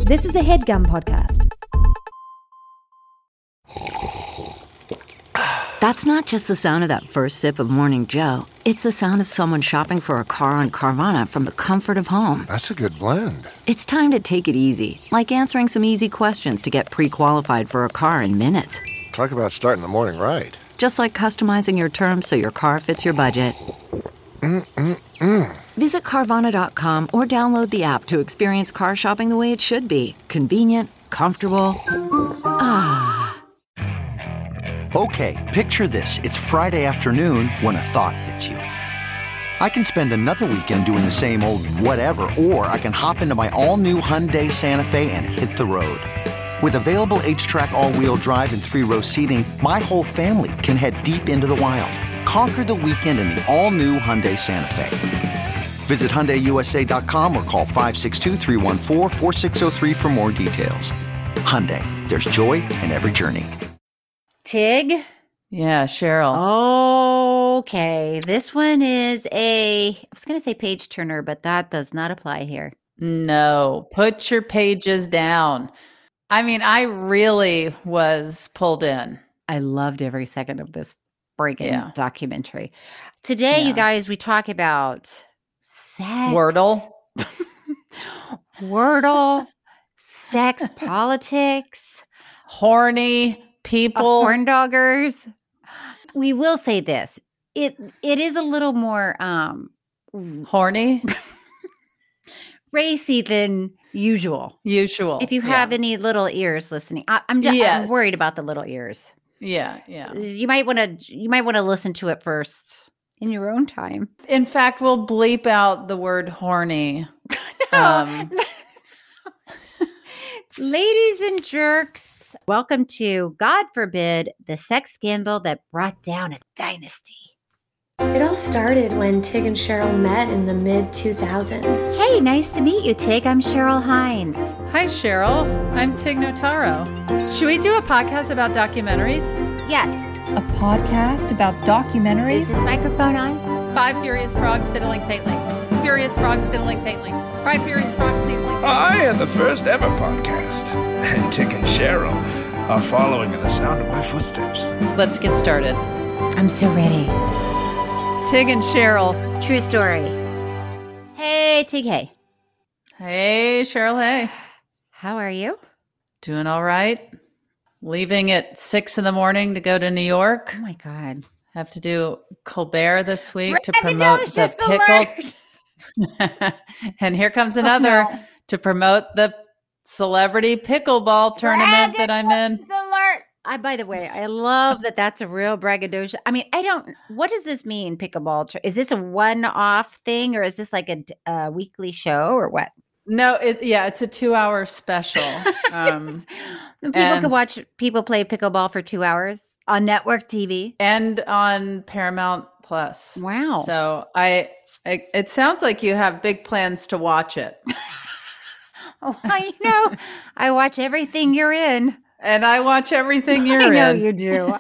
This is a HeadGum podcast. That's not just the sound of that first sip of Morning Joe. It's the sound of someone shopping for a car on Carvana from the comfort of home. That's a good blend. It's time to take it easy, like answering some easy questions to get pre-qualified for a car in minutes. Talk about starting the morning right. Just like customizing your terms so your car fits your budget. Visit Carvana.com or download the app to experience car shopping the way it should be. Convenient, comfortable. Okay, picture this. It's Friday afternoon when a thought hits you. I can spend another weekend doing the same old whatever, or I can hop into my all-new Hyundai Santa Fe and hit the road. With available H-Track all-wheel drive and 3-row seating, my whole family can head deep into the wild. Conquer the weekend in the all-new Hyundai Santa Fe. Visit HyundaiUSA.com or call 562-314-4603 for more details. Hyundai, there's joy in every journey. Tig? Yeah, Cheryl. Okay. This one is I was going to say page turner, but that does not apply here. No, put your pages down. I mean, I really was pulled in. I loved every second of this breaking documentary. Today, you guys, we talk about sex. Wordle. Wordle, sex, politics. Horny people. Horn doggers. We will say this. It is a little more horny, racy than usual. If you have any little ears listening, I'm worried about the little ears. Yeah. You might want to listen to it first in your own time. In fact, we'll bleep out the word horny. Ladies and jerks. Welcome to, God forbid, the sex scandal that brought down a dynasty. It all started when Tig and Cheryl met in the mid-2000s. Hey, nice to meet you, Tig. I'm Cheryl Hines. Hi, Cheryl. I'm Tig Notaro. Should we do a podcast about documentaries? Yes. A podcast about documentaries? Is this microphone on? 5 furious frogs fiddling faintly. Furious frogs fiddling faintly. 5 furious frogs fiddling faintly. I am the first ever podcast, and Tig and Cheryl are following in the sound of my footsteps. Let's get started. I'm so ready. Tig and Cheryl. True story. Hey, Tig, hey. Hey, Cheryl, hey. How are you? Doing all right. Leaving at 6 a.m. to go to New York. Oh, my God. Have to do Colbert this week to promote the pickled. And here comes another to promote the celebrity pickleball tournament that I'm in. By the way, I love that that's a real braggadocio. I mean, what does this mean, pickleball? Is this a one-off thing or is this like a weekly show or what? No, it's a 2-hour special. People can watch people play pickleball for 2 hours on network TV. And on Paramount Plus. Wow. So it sounds like you have big plans to watch it. Oh, I watch everything you're in. And I watch everything you're in. I know you do.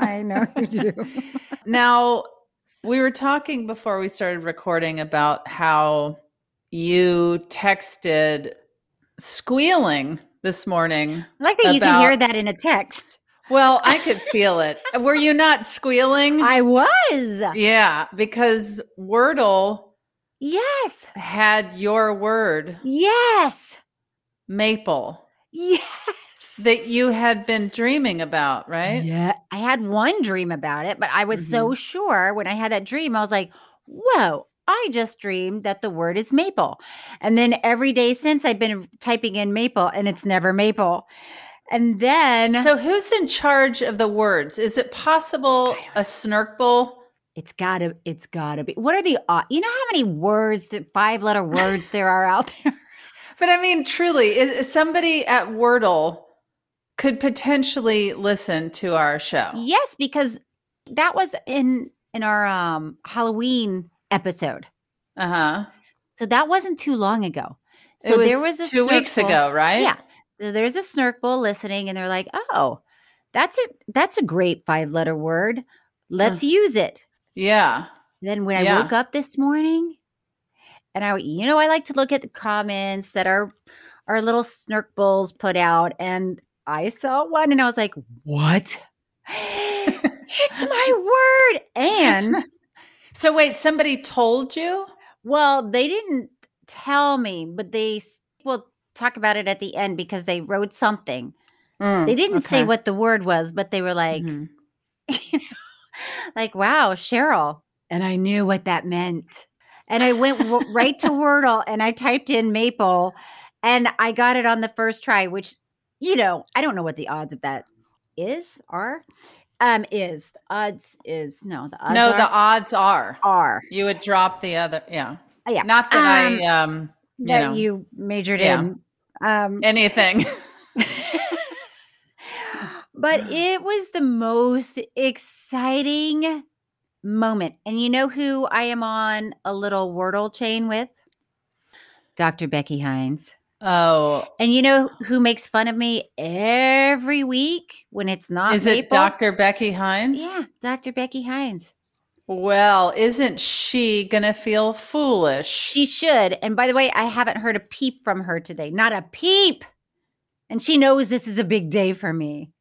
Now, we were talking before we started recording about how you texted squealing this morning. I like that you can hear that in a text. Well, I could feel it. Were you not squealing? I was. Yeah, because Wordle had your word. Yes. Maple. Yes. That you had been dreaming about, right? Yeah. I had one dream about it, but I was so sure when I had that dream, I was like, whoa, I just dreamed that the word is maple. And then every day since I've been typing in maple and it's never maple. And then. So who's in charge of the words? Is it possible a snurkbull? It's gotta be. What are the, you know how many words, 5-letter words there are out there? But I mean, truly, is somebody at Wordle could potentially listen to our show. Yes, because that was in our Halloween episode. Uh-huh. So that wasn't too long ago. So it was there was a 2 weeks ago, right? Yeah. So there's a snurkbull listening and they're like, oh, that's a great 5-letter word. Let's use it. Yeah. Then when I woke up this morning and I like to look at the comments that are our little Snurk Bowls put out, and I saw one and I was like, what? It's my word. And so wait, somebody told you? Well, they didn't tell me, but they will talk about it at the end because they wrote something. They didn't say what the word was, but they were like, you know, like, wow, Cheryl. And I knew what that meant. And I went right to Wordle and I typed in maple and I got it on the first try, which, you know, I don't know what the odds of that are. The odds are. You would drop the other. Yeah. Yeah. Not that you majored in. Anything. But it was the most exciting moment. And you know who I am on a little Wordle chain with? Dr. Becky Hines. Oh. And you know who makes fun of me every week when it's not Is maple? it Dr. Becky Hines? Yeah, Dr. Becky Hines. Well, isn't she going to feel foolish? She should. And by the way, I haven't heard a peep from her today. Not a peep. And she knows this is a big day for me.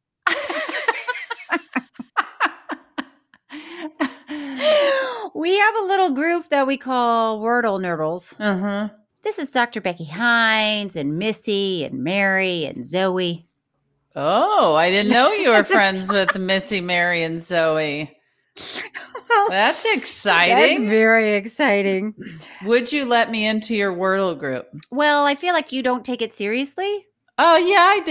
We have a little group that we call Wordle Nerdles. Uh-huh. This is Dr. Becky Hines and Missy and Mary and Zoe. Oh, I didn't know you were friends with Missy, Mary, and Zoe. Well, that's exciting. That's very exciting. Would you let me into your Wordle group? Well, I feel like you don't take it seriously. Oh, yeah, I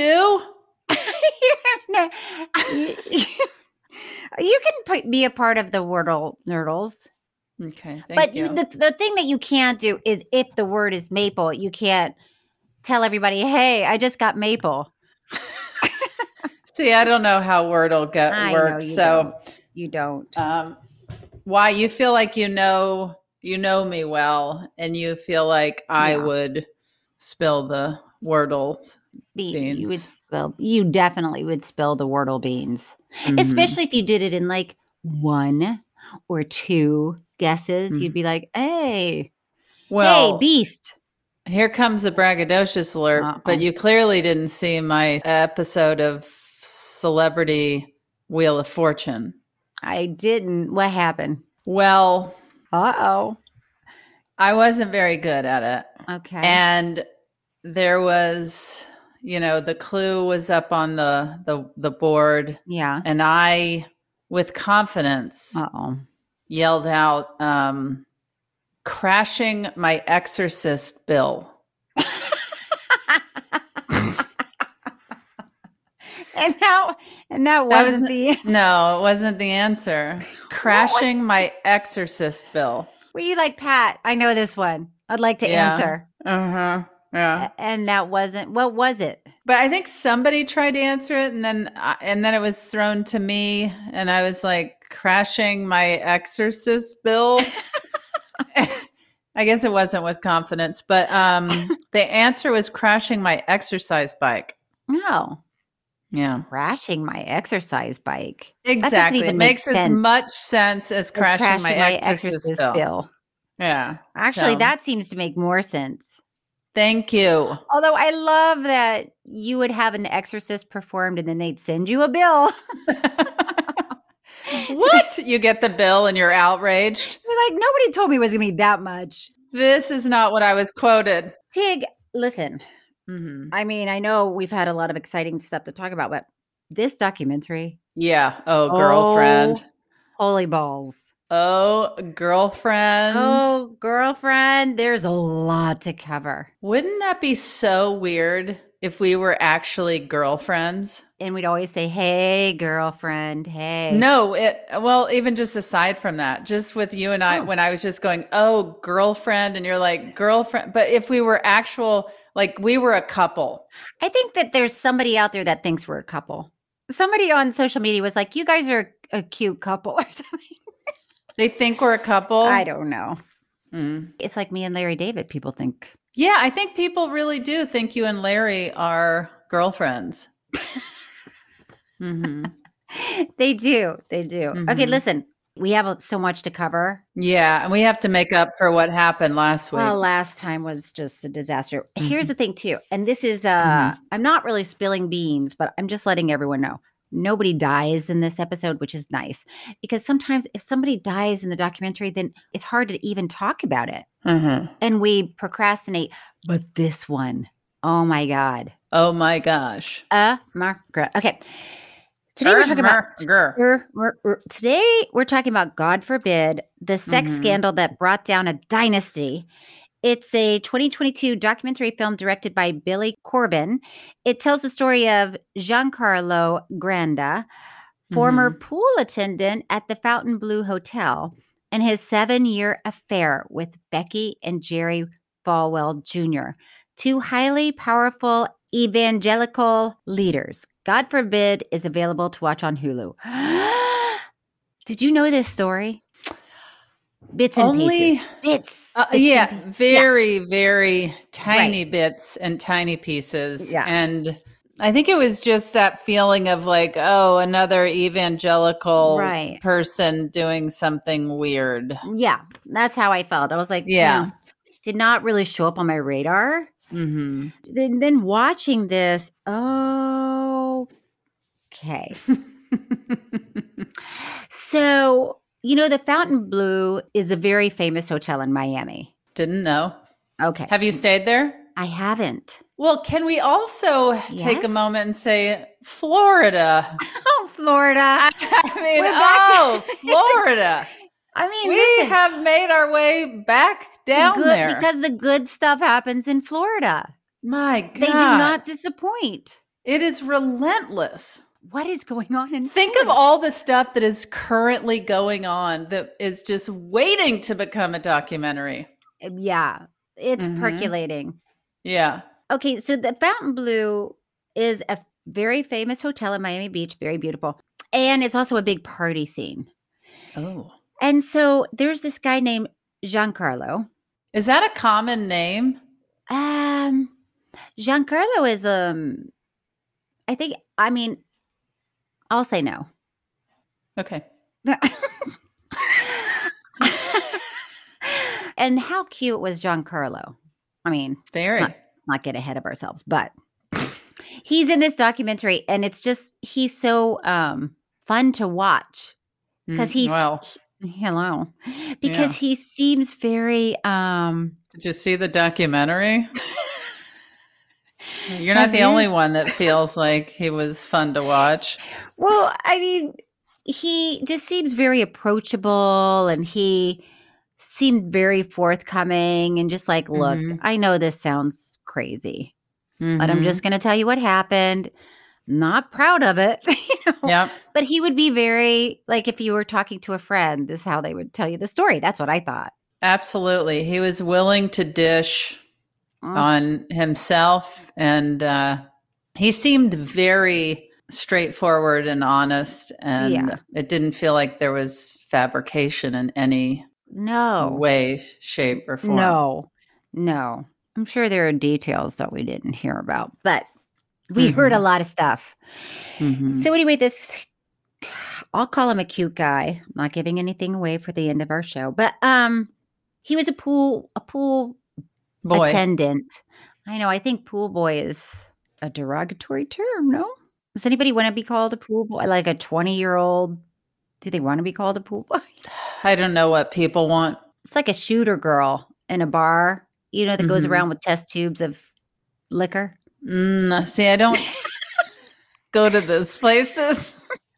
do. You can be a part of the Wordle Nerdles. Okay, thank you. But the thing that you can't do is if the word is maple, you can't tell everybody, hey, I just got maple. See, I don't know how Wordle works. You don't. Why? You feel like you know me well, and you feel like I would spill the Wordle beans. You definitely would spill the Wordle beans. Mm-hmm. Especially if you did it in like 1 or 2 guesses. Mm-hmm. You'd be like, hey, beast. Here comes a braggadocious alert, but you clearly didn't see my episode of Celebrity Wheel of Fortune. I didn't. What happened? Well, I wasn't very good at it. Okay. And there was, the clue was up on the board. Yeah. And I, with confidence, yelled out, crashing my exorcist bill. And that wasn't the answer. No, it wasn't the answer. Crashing my exorcist bill. Were you like, Pat, I know this one. I'd like to answer. Uh-huh. Yeah. And that wasn't, what was it? But I think somebody tried to answer it and then it was thrown to me and I was like, crashing my exorcist bill. I guess it wasn't with confidence, but the answer was crashing my exercise bike. No. Yeah. Crashing my exercise bike. Exactly. It makes as much sense as crashing my exorcist bill. Yeah. Actually, that seems to make more sense. Thank you. Although I love that you would have an exorcist performed and then they'd send you a bill. What? You get the bill and you're outraged? You're like, nobody told me it was going to be that much. This is not what I was quoted. Tig, listen. Mm-hmm. I mean, I know we've had a lot of exciting stuff to talk about, but this documentary. Yeah. Oh, girlfriend. Holy balls. Oh, girlfriend. Oh, girlfriend. There's a lot to cover. Wouldn't that be so weird if we were actually girlfriends? And we'd always say, hey, girlfriend, hey. No, even just aside from that, just with you and I, when I was just going, oh, girlfriend, and you're like, girlfriend. But if we were we were a couple. I think that there's somebody out there that thinks we're a couple. Somebody on social media was like, you guys are a cute couple or something. They think we're a couple? I don't know. It's like me and Larry David, people think. Yeah, I think people really do think you and Larry are girlfriends. Mm-hmm. They do. Mm-hmm. Okay, listen. we have so much to cover. Yeah, and we have to make up for what happened last week. Well, last time was just a disaster. Here's the thing too, and this is I'm not really spilling beans, but I'm just letting everyone know. Nobody dies in this episode, which is nice, because sometimes if somebody dies in the documentary, then it's hard to even talk about it. And we procrastinate. But this one, oh my God. Oh my gosh. Margaret. Okay. Today we're talking about, God forbid, the sex scandal that brought down a dynasty. It's a 2022 documentary film directed by Billy Corbin. It tells the story of Giancarlo Granda, former pool attendant at the Fontainebleau Hotel, and his 7-year affair with Becky and Jerry Falwell Jr., two highly powerful evangelical leaders. God forbid is available to watch on Hulu. Did you know this story? Bits and pieces. Bits. Very tiny bits and tiny pieces. Yeah. And I think it was just that feeling of like, oh, another evangelical person doing something weird. Yeah, that's how I felt. I was like, did not really show up on my radar. Then watching this, okay. So, the Fontainebleau is a very famous hotel in Miami. Didn't know. Okay. Have you stayed there? I haven't. Well, can we also take a moment and say Florida? Oh, Florida. Florida. We have made our way back down there. Because the good stuff happens in Florida. My God. They do not disappoint. It is relentless. What is going on in Think Florida? of all the stuff that is currently going on that is just waiting to become a documentary. Yeah, it's percolating. Yeah. Okay, so the Fontainebleau is a very famous hotel in Miami Beach, very beautiful. And it's also a big party scene. Oh. And so there's this guy named Giancarlo. Is that a common name? Giancarlo is, I'll say no. Okay. And how cute was Giancarlo? Very. Let's not get ahead of ourselves, but he's in this documentary and it's just, he's so fun to watch because because he seems very, Did you see the documentary? You're not the only one that feels like he was fun to watch. Well, he just seems very approachable and he seemed very forthcoming and just like, look, I know this sounds crazy, but I'm just going to tell you what happened. Not proud of it. Yeah. But he would be very, like if you were talking to a friend, this is how they would tell you the story. That's what I thought. Absolutely. He was willing to dish on himself and he seemed very straightforward and honest and it didn't feel like there was fabrication in any way, shape, or form. No. I'm sure there are details that we didn't hear about, but we heard a lot of stuff. So anyway, I'll call him a cute guy. I'm not giving anything away for the end of our show, but he was a pool boy attendant. I know. I think pool boy is a derogatory term. No, does anybody want to be called a pool boy? Like a 20-year-old? Do they want to be called a pool boy? I don't know what people want. It's like a shooter girl in a bar, that goes around with test tubes of liquor. See, I don't go to those places.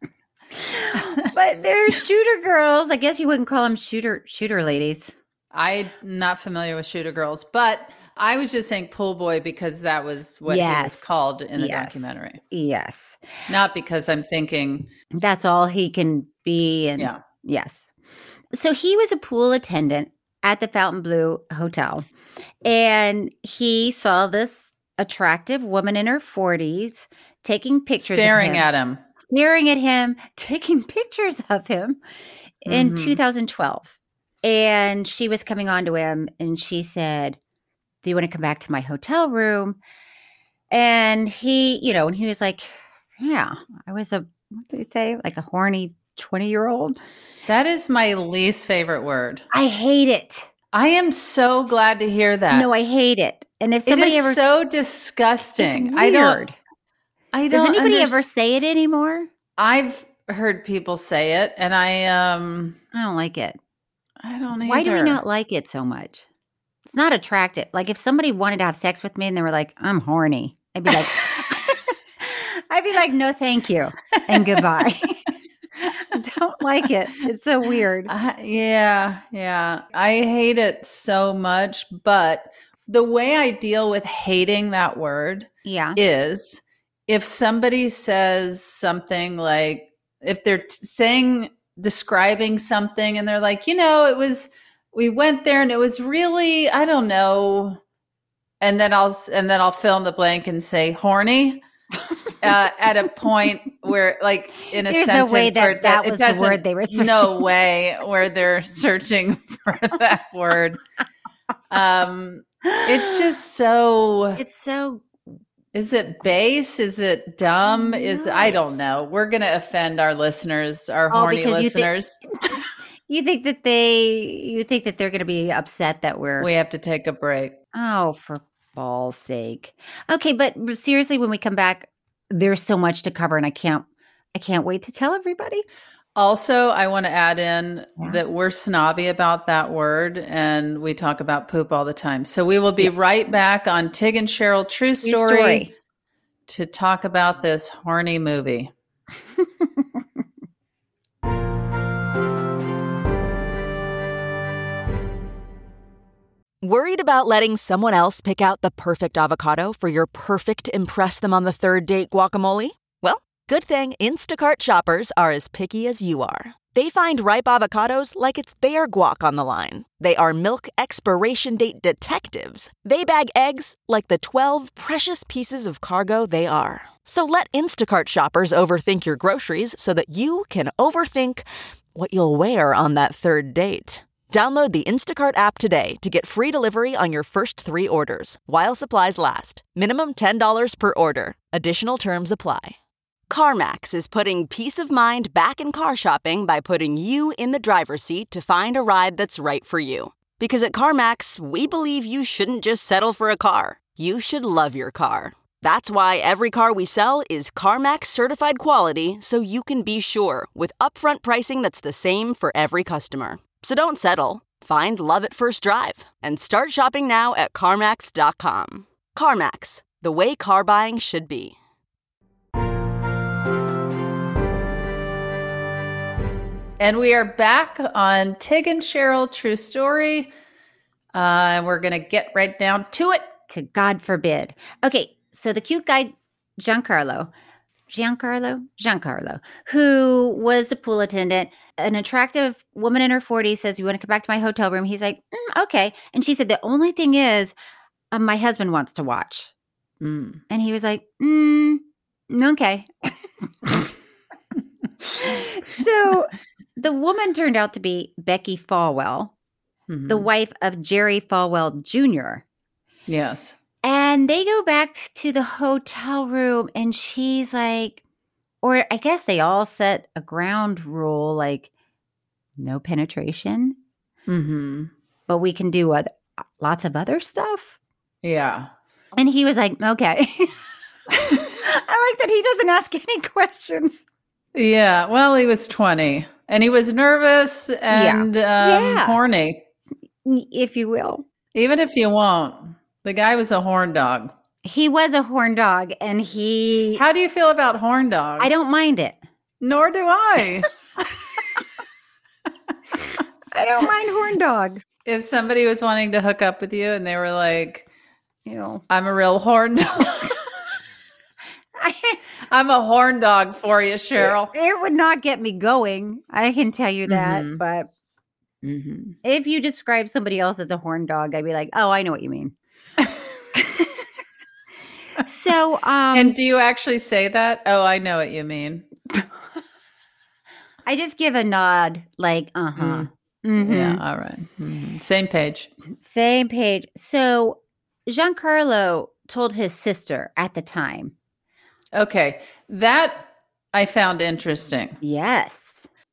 But they're shooter girls. I guess you wouldn't call them shooter ladies. I'm not familiar with shooter girls, but I was just saying pool boy because that was what he was called in the documentary. Yes. Not because I'm thinking that's all he can be. And yes. So he was a pool attendant at the Fontainebleau Hotel, and he saw this attractive woman in her 40s taking pictures staring at him, taking pictures of him in 2012. And she was coming on to him and she said, do you want to come back to my hotel room? And he, and he was like, yeah, I was what did he say? Like a horny 20-year-old. That is my least favorite word. I hate it. I am so glad to hear that. No, I hate it. And if somebody it is so disgusting. It's weird. I don't. Does anybody ever say it anymore? I've heard people say it, and I don't like it. I don't either. Why do we not like it so much? It's not attractive. Like if somebody wanted to have sex with me and they were like, "I'm horny," I'd be like, "No, thank you, and goodbye." I don't like it. It's so weird. Yeah. I hate it so much, but the way I deal with hating that word is if somebody says something like, if they're describing something and they're like, we went there and it was really, I don't know. And then I'll fill in the blank and say horny. At a point where, like, in a There's sentence no way that was the word they were searching. No way where they're searching for that word. It's just so. It's so. Is it base? Is it dumb? I don't know. We're gonna offend our listeners, our horny listeners. You think that they're gonna be upset that we have to take a break. Oh, for ball's sake. Okay, but seriously, when we come back, there's so much to cover and I can't wait to tell everybody. Also, I want to add in that we're snobby about that word and we talk about poop all the time. So we will be right back on Tig and Cheryl True Story to talk about this horny movie. Worried about letting someone else pick out the perfect avocado for your perfect impress them on the third date guacamole? Well, good thing Instacart shoppers are as picky as you are. They find ripe avocados like it's their guac on the line. They are milk expiration date detectives. They bag eggs like the 12 precious pieces of cargo they are. So let Instacart shoppers overthink your groceries so that you can overthink what you'll wear on that third date. Download the Instacart app today to get free delivery on your first 3 orders, while supplies last. Minimum $10 per order. Additional terms apply. CarMax is putting peace of mind back in car shopping by putting you in the driver's seat to find a ride that's right for you. Because at CarMax, we believe you shouldn't just settle for a car. You should love your car. That's why every car we sell is CarMax certified quality, so you can be sure with upfront pricing that's the same for every customer. So don't settle. Find love at first drive and start shopping now at CarMax.com. CarMax, the way car buying should be. And we are back on Tig and Cheryl True Story. We're going to get right down to it. To God forbid. Okay, so the cute guy, Giancarlo, who was the pool attendant, an attractive woman in her 40s says, "You want to come back to my hotel room?" He's like, "Okay." And she said, "The only thing is, my husband wants to watch." And he was like, "Okay." So the woman turned out to be Becky Falwell, the wife of Jerry Falwell Jr. Yes. And they go back to the hotel room and she's like, or I guess they all set a ground rule, like no penetration, but we can do lots of other stuff. Yeah. And he was like, "Okay." I like that he doesn't ask any questions. Yeah. Well, he was 20 and he was nervous and horny. If you will. Even if you won't. The guy was a horn dog. He was a horn dog and he... How do you feel about horn dog? I don't mind it. Nor do I. I don't mind horn dog. If somebody was wanting to hook up with you and they were like, "I'm a real horn dog." I'm a horn dog for you, Cheryl. It would not get me going. I can tell you that. But if you describe somebody else as a horn dog, I'd be like, "Oh, I know what you mean." So, and do you actually say that? "Oh, I know what you mean." I just give a nod, like, Yeah, all right. Same page. Same page. So, Giancarlo told his sister at the time. Okay, that I found interesting. Yes.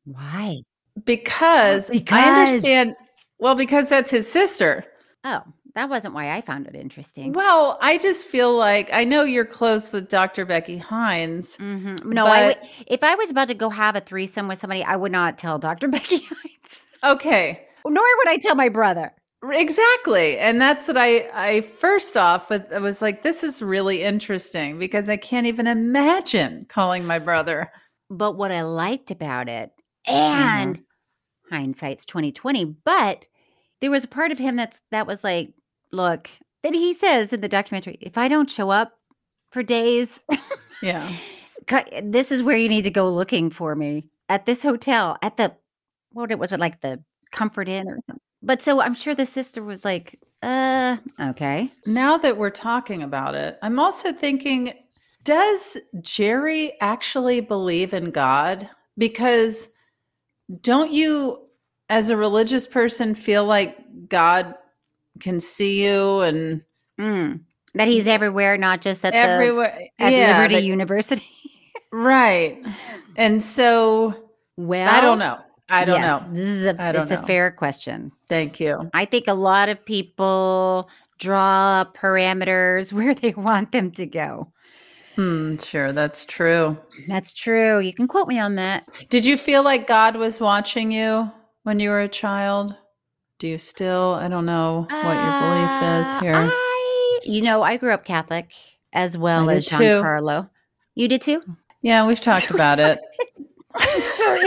Why? Because I understand. Well, because that's his sister. Oh, that wasn't why I found it interesting. Well, I just feel like I know you're close with Dr. Becky Hines. Mm-hmm. No, if I was about to go have a threesome with somebody, I would not tell Dr. Becky Hines. Okay. Nor would I tell my brother. Exactly. And that's what I first off, I was like, this is really interesting because I can't even imagine calling my brother. But what I liked about it, and hindsight's 2020, but there was a part of him that was like, look, that he says in the documentary, if I don't show up for days, this is where you need to go looking for me at this hotel, at the, like the Comfort Inn or something. But so I'm sure the sister was like, okay. Now that we're talking about it, I'm also thinking, does Jerry actually believe in God? Because don't you, as a religious person, feel like God can see you and that he's everywhere, not just at Liberty University? Right. And so, well, I don't know. I don't know. It's a fair question. Thank you. I think a lot of people draw parameters where they want them to go. Sure, that's true. That's true. You can quote me on that. Did you feel like God was watching you when you were a child? Do you still? I don't know what your belief is here. I grew up Catholic as well as Giancarlo. You did too? Yeah, we've talked about it. I'm sure.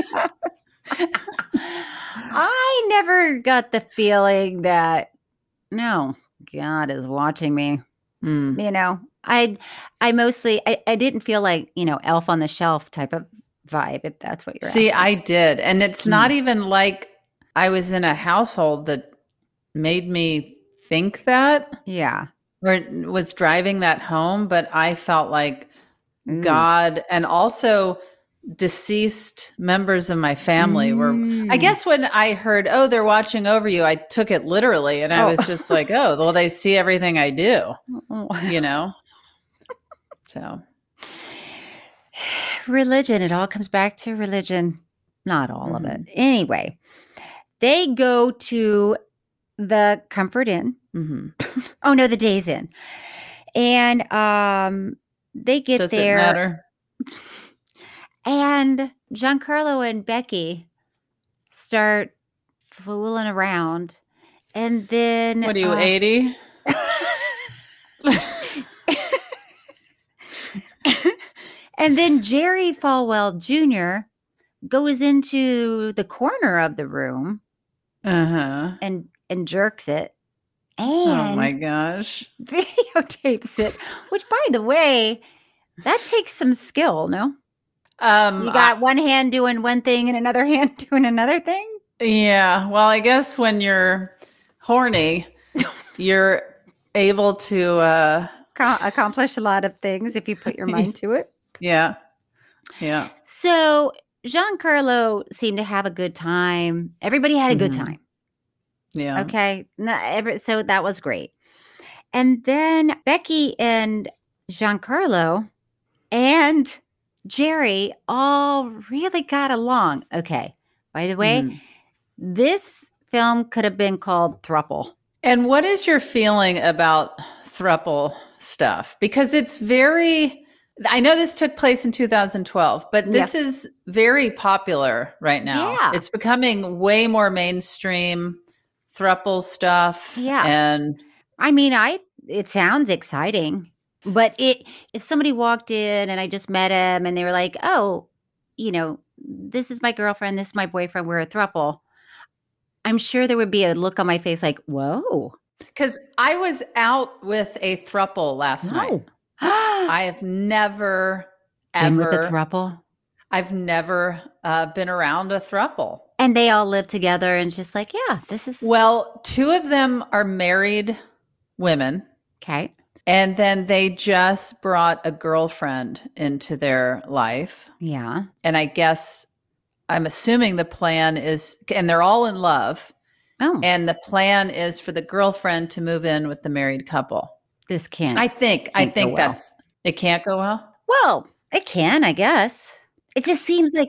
I never got the feeling that no, God is watching me. I mostly I didn't feel like, Elf on the Shelf type of vibe, if that's what you're asking. See, I did. And it's not even like I was in a household that made me think that. Yeah. Or was driving that home, but I felt like God, and also deceased members of my family were, I guess when I heard, they're watching over you, I took it literally. And I was just like, well, they see everything I do, So. Religion, it all comes back to religion. Not all of it. Anyway, they go to the Comfort Inn. Oh, no, the Days Inn. And they get Does there. Does it matter? And Giancarlo and Becky start fooling around. And then... What are you, 80? And then Jerry Falwell Jr. goes into the corner of the room and jerks it. And oh my gosh. Videotapes it. Which, by the way, that takes some skill, no? You got one hand doing one thing and another hand doing another thing? Yeah. Well, I guess when you're horny, you're able to accomplish a lot of things if you put your mind to it. Yeah. Yeah. So Giancarlo seemed to have a good time. Everybody had a good time. Yeah. Okay. So that was great. And then Becky and Giancarlo and Jerry all really got along. Okay. By the way, this film could have been called Thruple. And what is your feeling about thruple stuff? Because it's very, I know this took place in 2012, but this is very popular right now. Yeah. It's becoming way more mainstream thruple stuff. Yeah. And I mean, it sounds exciting. But if somebody walked in and I just met him and they were like, oh, this is my girlfriend, this is my boyfriend, we're a throuple, I'm sure there would be a look on my face like, whoa. Because I was out with a throuple last night. I have never, been ever. with a throuple? I've never been around a throuple. And they all live together and just like, yeah, this is. Well, 2 of them are married women. Okay. And then they just brought a girlfriend into their life. Yeah. And I'm assuming the plan is, and they're all in love. Oh. And the plan is for the girlfriend to move in with the married couple. This can't. I think it can't go well. Well, it can, I guess. It just seems like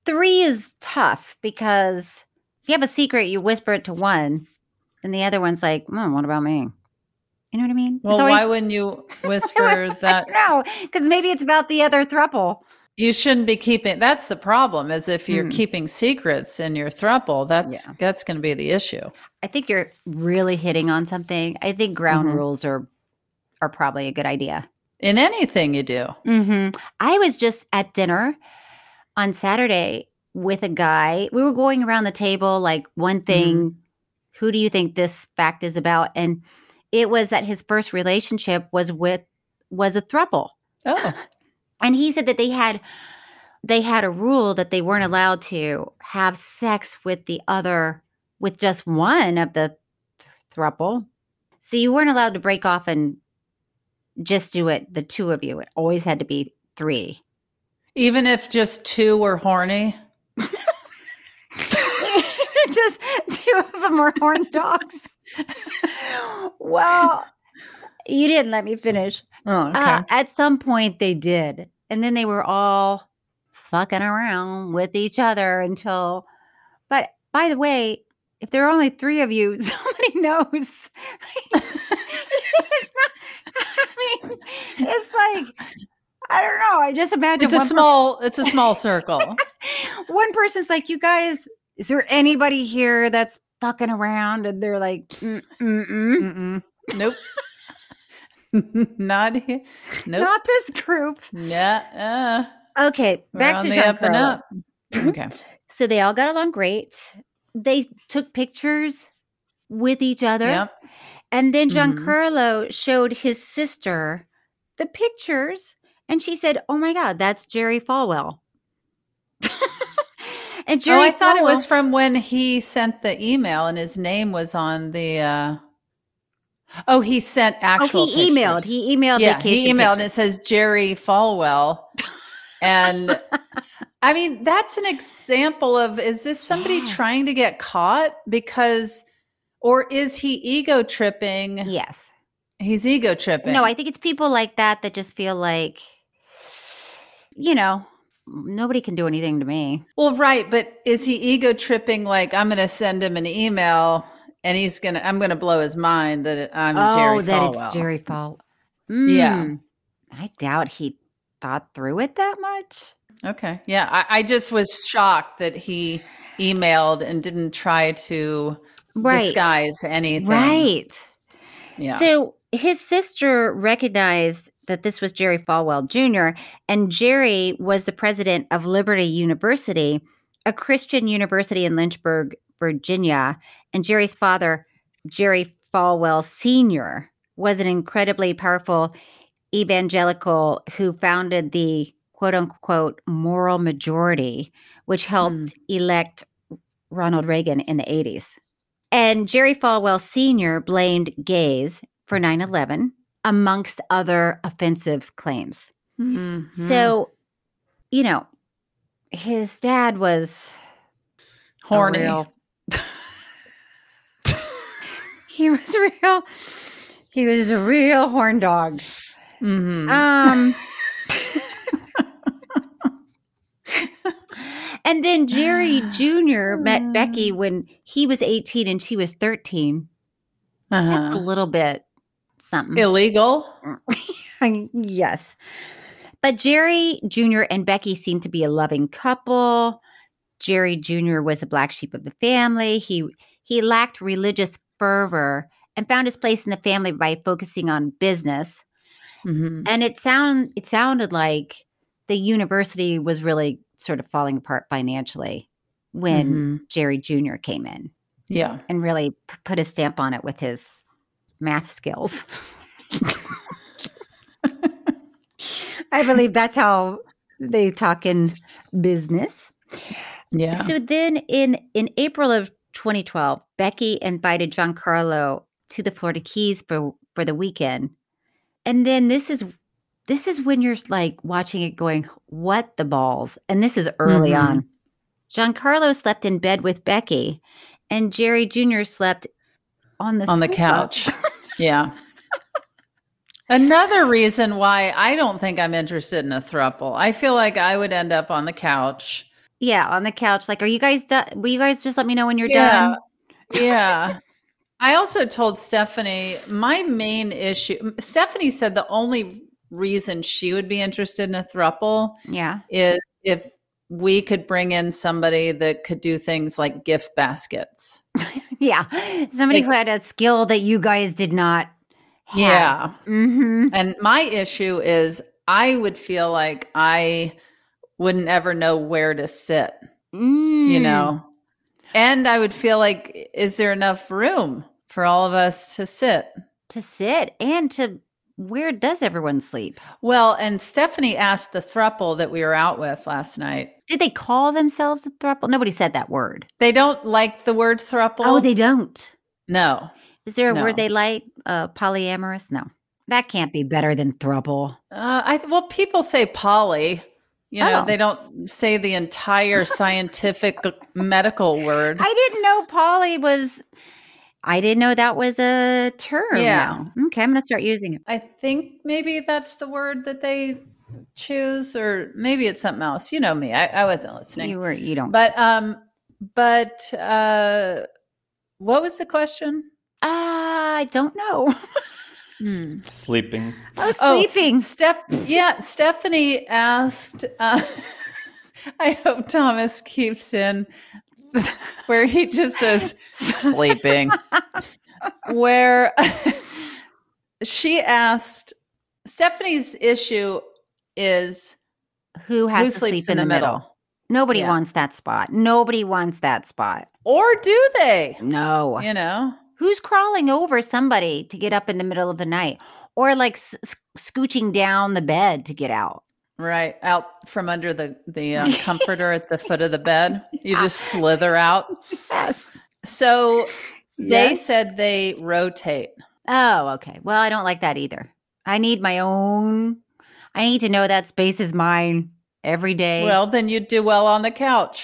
3 is tough because if you have a secret, you whisper it to one, and the other one's like, what about me? You know what I mean? Well, why wouldn't you whisper that? No, because maybe it's about the other throuple. You shouldn't be keeping. That's the problem. Is if you're keeping secrets in your throuple, that's going to be the issue. I think you're really hitting on something. I think ground rules are probably a good idea in anything you do. I was just at dinner on Saturday with a guy. We were going around the table like one thing. Who do you think this fact is about? And it was that his first relationship was a throuple. Oh. And he said that they had a rule that they weren't allowed to have sex with just one of the throuple. So you weren't allowed to break off and just do it, the two of you. It always had to be 3. Even if just 2 were horny? Just 2 of them were horn dogs. Well, you didn't let me finish. Oh, okay. At some point they did. And then they were all fucking around with each other but by the way, if there are only 3 of you, somebody knows. It's like, I don't know. I just imagine it's a small circle. One person's like, you guys, is there anybody here that's fucking around? And they're like, nope. Not here. Nope. Not this group. Yeah. Okay. Back to Giancarlo. Okay. So they all got along great. They took pictures with each other. Yep. And then Giancarlo showed his sister the pictures. And she said, oh my God, that's Jerry Falwell. And Jerry I thought it was from when he sent the email and his name was on the he sent actual he emailed. He emailed. Yeah, he emailed and it says Jerry Falwell. And I mean, that's an example of, is this somebody trying to get caught? Or is he ego tripping? Yes. He's ego tripping. No, I think it's people like that just feel like, nobody can do anything to me. Well, right. But is he ego tripping? Like, I'm going to send him an email and I'm going to blow his mind that I'm Jerry Falwell. Oh, that it's Jerry Falwell. Yeah. I doubt he thought through it that much. Okay. Yeah. I just was shocked that he emailed and didn't try to disguise anything. Right. Yeah. So his sister recognized that this was Jerry Falwell Jr., and Jerry was the president of Liberty University, a Christian university in Lynchburg, Virginia. And Jerry's father, Jerry Falwell Sr., was an incredibly powerful evangelical who founded the quote-unquote moral majority, which helped elect Ronald Reagan in the 80s. And Jerry Falwell Sr. blamed gays for 9/11, amongst other offensive claims. So, his dad was horny. He was a real horn dog. And then Jerry Jr. met Becky when he was 18 and she was 13. That's a little bit something. Illegal? Yes. But Jerry Jr. and Becky seemed to be a loving couple. Jerry Jr. was the black sheep of the family. He lacked religious fervor and found his place in the family by focusing on business. And it sounded like the university was really sort of falling apart financially when Jerry Jr. came in. Yeah. And really put a stamp on it with his math skills. I believe that's how they talk in business. Yeah. So then in April of 2012, Becky invited Giancarlo to the Florida Keys for the weekend. And then this is when you're like watching it going, what the balls? And this is early on. Giancarlo slept in bed with Becky and Jerry Jr. slept on the couch. Yeah. Another reason why I don't think I'm interested in a throuple. I feel like I would end up on the couch Yeah, on the couch. Like, are you guys done? Will you guys just let me know when you're done? Yeah. I also told Stephanie my main issue. Stephanie said the only reason she would be interested in a throuple is if we could bring in somebody that could do things like gift baskets. Yeah. Somebody who had a skill that you guys did not have. Yeah. Mm-hmm. And my issue is I would feel like I wouldn't ever know where to sit, you know? And I would feel like, is there enough room for all of us to sit? To sit and to, where does everyone sleep? Well, and Stephanie asked the throuple that we were out with last night. Did they call themselves a throuple? Nobody said that word. They don't like the word throuple. Oh, they don't? No. Is there a word they like? Polyamorous? No. That can't be better than throuple. Well, people say poly. You know, they don't say the entire scientific medical word. I didn't know poly was, I didn't know that was a term. Yeah. Now. Okay, I'm going to start using it. I think maybe that's the word that they choose, or maybe it's something else. You know me. I wasn't listening. You don't. But what was the question? I don't know. Sleeping. Oh, sleeping. Stephanie asked, I hope Thomas keeps in where he just says sleeping, where she asked, Stephanie's issue is who sleeps in the middle. Nobody wants that spot. Nobody wants that spot. Or do they? No. You know? Who's crawling over somebody to get up in the middle of the night? Or like scooching down the bed to get out? Right. Out from under the comforter at the foot of the bed. You just slither out. Yes. So they said they rotate. Oh, okay. Well, I don't like that either. I need my own. I need to know that space is mine every day. Well, then you'd do well on the couch.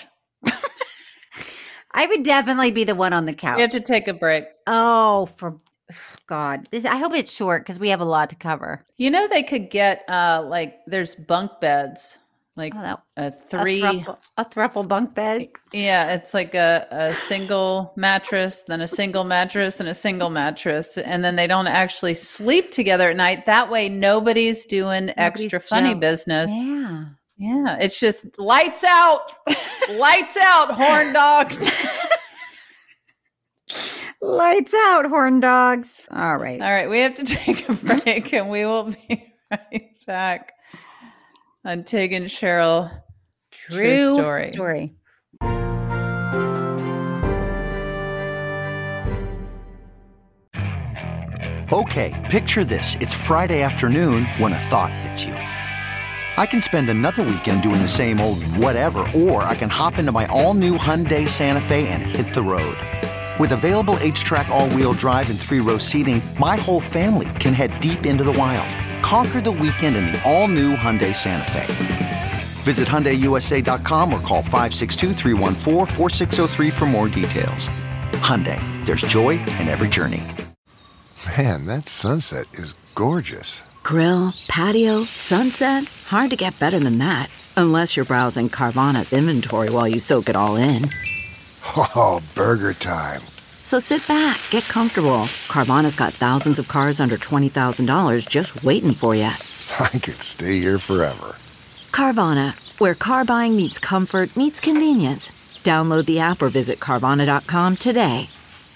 I would definitely be the one on the couch. You have to take a break. Oh, for God. I hope it's short because we have a lot to cover. You know, they could get there's bunk beds, like a throuple bunk bed. Yeah, it's like a single mattress, then a single mattress, and a single mattress, and then they don't actually sleep together at night. That way, nobody's doing extra funny business. Yeah, it's just lights out, horn dogs. Lights out, horn dogs. All right. We have to take a break, and we will be right back on Tig and Cheryl. True story. Okay, picture this. It's Friday afternoon when a thought hits you. I can spend another weekend doing the same old whatever, or I can hop into my all-new Hyundai Santa Fe and hit the road. With available H-Track all-wheel drive and 3-row seating, my whole family can head deep into the wild. Conquer the weekend in the all-new Hyundai Santa Fe. Visit HyundaiUSA.com or call 562-314-4603 for more details. Hyundai, there's joy in every journey. Man, that sunset is gorgeous. Grill, patio, sunset. Hard to get better than that. Unless you're browsing Carvana's inventory while you soak it all in. Oh, burger time. So sit back, get comfortable. Carvana's got thousands of cars under $20,000 just waiting for you. I could stay here forever. Carvana, where car buying meets comfort, meets convenience. Download the app or visit Carvana.com today.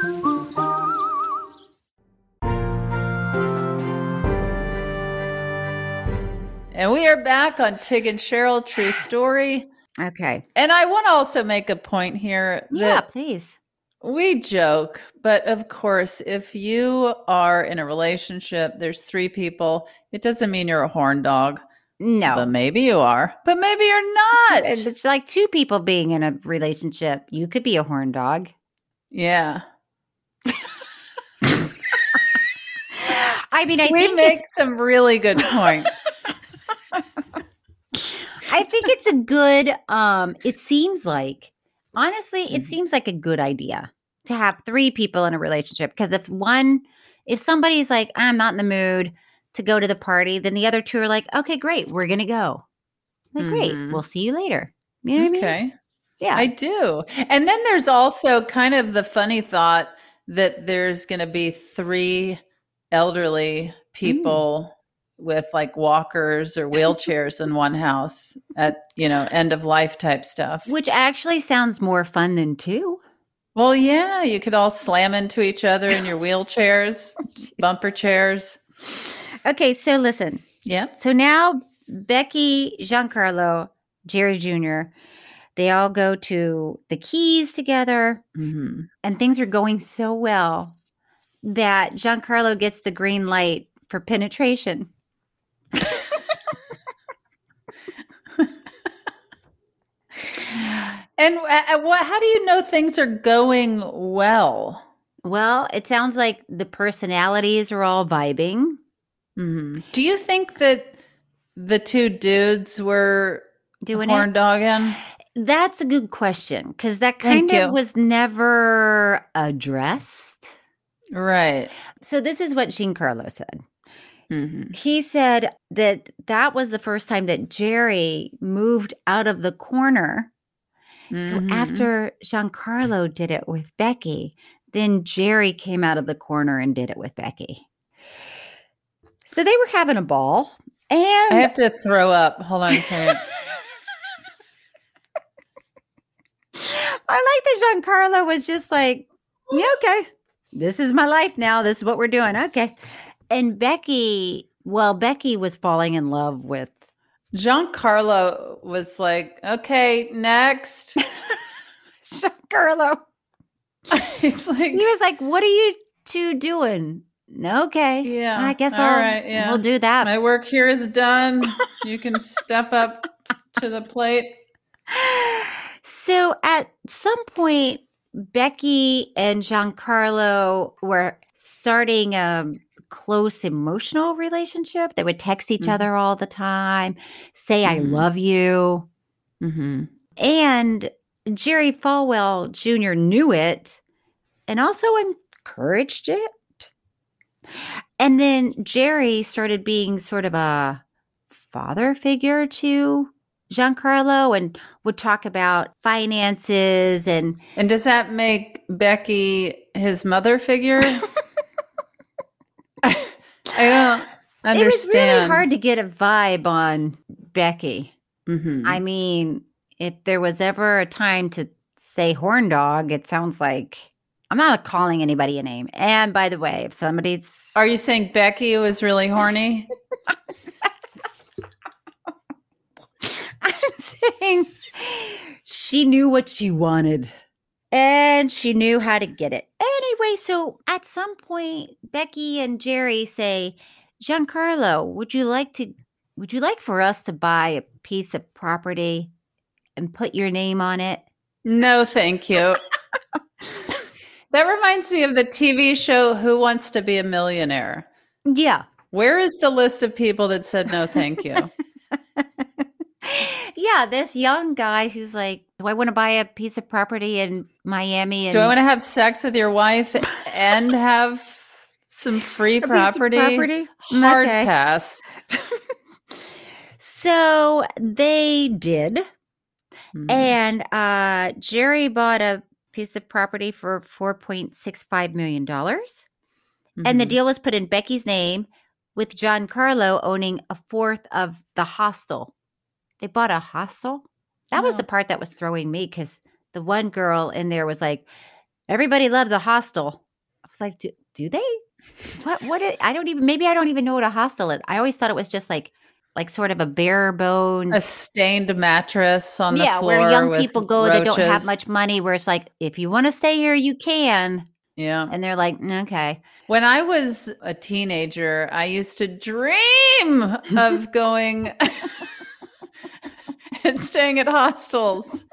And we are back on Tig and Cheryl, True Story. Okay. And I want to also make a point here. Yeah, please. We joke, but of course, if you are in a relationship, there's 3 people, it doesn't mean you're a horn dog. No. But maybe you are. But maybe you're not. It's like 2 people being in a relationship. You could be a horn dog. Yeah. I mean, we make some really good points. I think it's a good, it seems like, honestly, it seems like a good idea to have 3 people in a relationship. Because if somebody's like, I'm not in the mood to go to the party, then the other 2 are like, okay, great, we're going to go. Like, great, we'll see you later. You know what I mean? Yeah, I do. And then there's also kind of the funny thought that there's going to be 3 elderly people with like walkers or wheelchairs in one house at, end of life type stuff. Which actually sounds more fun than 2. Well, yeah, you could all slam into each other in your wheelchairs, bumper chairs. Okay, so listen. Yeah. So now Becky, Giancarlo, Jerry Jr., they all go to the Keys together, and things are going so well that Giancarlo gets the green light for penetration. And how do you know things are going well? Well, it sounds like the personalities are all vibing. Do you think that the 2 dudes were doing horn dogging? That's a good question, because that kind of was never addressed. Right. So this is what Giancarlo said. He said that was the first time that Jerry moved out of the corner. So after Giancarlo did it with Becky, then Jerry came out of the corner and did it with Becky. So they were having a ball. And I have to throw up. Hold on a second. I like that Giancarlo was just like, yeah, okay, this is my life now. This is what we're doing. Okay. And Becky was falling in love with Giancarlo was like, okay, next. Giancarlo. It's like, he was like, what are you 2 doing? Okay. Yeah. I guess we'll do that. My work here is done. You can step up to the plate. So at some point, Becky and Giancarlo were starting a close emotional relationship. They would text each other all the time, say, I love you. And Jerry Falwell Jr. knew it and also encouraged it. And then Jerry started being sort of a father figure to Giancarlo and would talk about finances and does that make Becky his mother figure? I don't understand. It was really hard to get a vibe on Becky. I mean, if there was ever a time to say horn dog, it sounds like I'm not calling anybody a name. And by the way, if somebody's... Are you saying Becky was really horny? I'm saying she knew what she wanted and she knew how to get it. Anyway, so at some point, Becky and Jerry say, Giancarlo, would you like for us to buy a piece of property and put your name on it? No, thank you. That reminds me of the TV show Who Wants to Be a Millionaire? Yeah. Where is the list of people that said no, thank you? Yeah, this young guy who's like, do I want to buy a piece of property in Miami? And do I want to have sex with your wife and have some free property? Hard pass. So they did. And Jerry bought a piece of property for $4.65 million. And the deal was put in Becky's name with Giancarlo owning a fourth of the hostel. They bought a hostel? That was the part that was throwing me because the one girl in there was like, everybody loves a hostel. I was like, do they? I don't even know what a hostel is. I always thought it was just like sort of a bare bones. A stained mattress on the floor. Yeah, where young people go roaches. that don't have much money, where it's like, if you want to stay here, you can. Yeah. And they're like, okay. When I was a teenager, I used to dream of going and staying at hostels.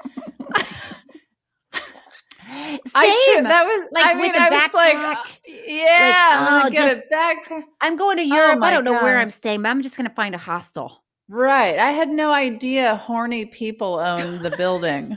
Same. That was like I with mean, the I backpack. was like, yeah, I'm gonna get a backpack. I'm going to Europe. I don't know where God. I'm staying, but I'm just going to find a hostel. Right. I had no idea horny people owned the building.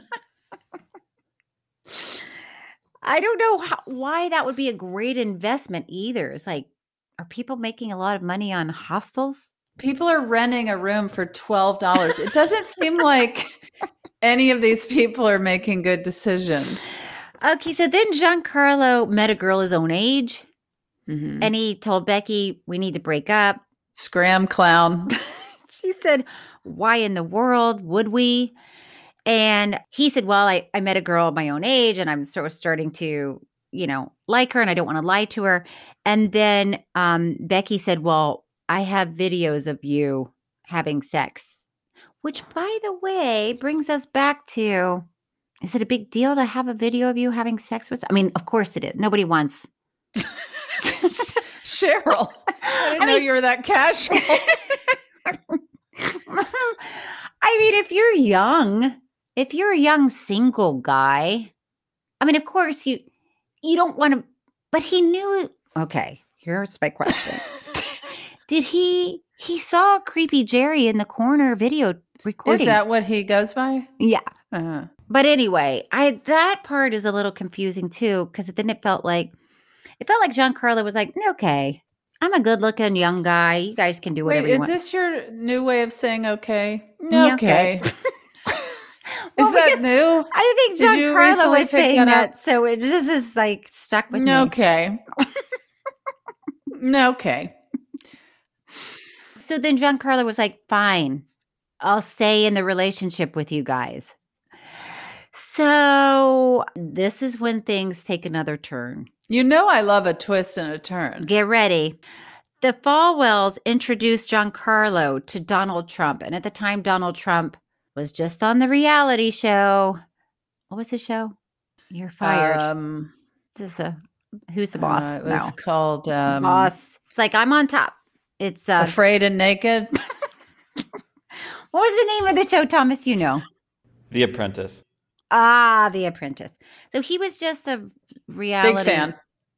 I don't know why that would be a great investment either. It's like, are people making a lot of money on hostels? People are renting a room for $12. It doesn't seem like any of these people are making good decisions. Okay, so then Giancarlo met a girl his own age, and he told Becky, we need to break up. Scram clown. She said, why in the world would we? And he said, well, I met a girl my own age, and I'm sort of starting to, like her, and I don't want to lie to her. And then Becky said, well, I have videos of you having sex, which, by the way, brings us back to, is it a big deal to have a video of you having sex with? I mean, of course it is. Nobody wants. Cheryl, I didn't know you were that casual. I mean, if you're a young single guy, I mean, of course you don't want to, but he knew. Okay, here's my question. Did he saw creepy Jerry in the corner video recording? Is that what he goes by? Yeah. Uh-huh. But anyway, that part is a little confusing too, because then it felt like Giancarlo was like, okay, I'm a good-looking young guy. You guys can do whatever you want. Is this your new way of saying okay? Yeah, okay. Well, is that new? I think Giancarlo was saying that, so it just is like stuck with me. Okay. Okay. So then Giancarlo was like, fine, I'll stay in the relationship with you guys. So this is when things take another turn. I love a twist and a turn. Get ready. The Falwells introduced Giancarlo to Donald Trump. And at the time, Donald Trump was just on the reality show. What was his show? You're fired. Is this Who's the Boss? It was called Boss. It's like, I'm on top. It's Afraid and Naked. What was the name of the show, Thomas? You know. The Apprentice. Ah, The Apprentice. So he was just a reality. Big fan.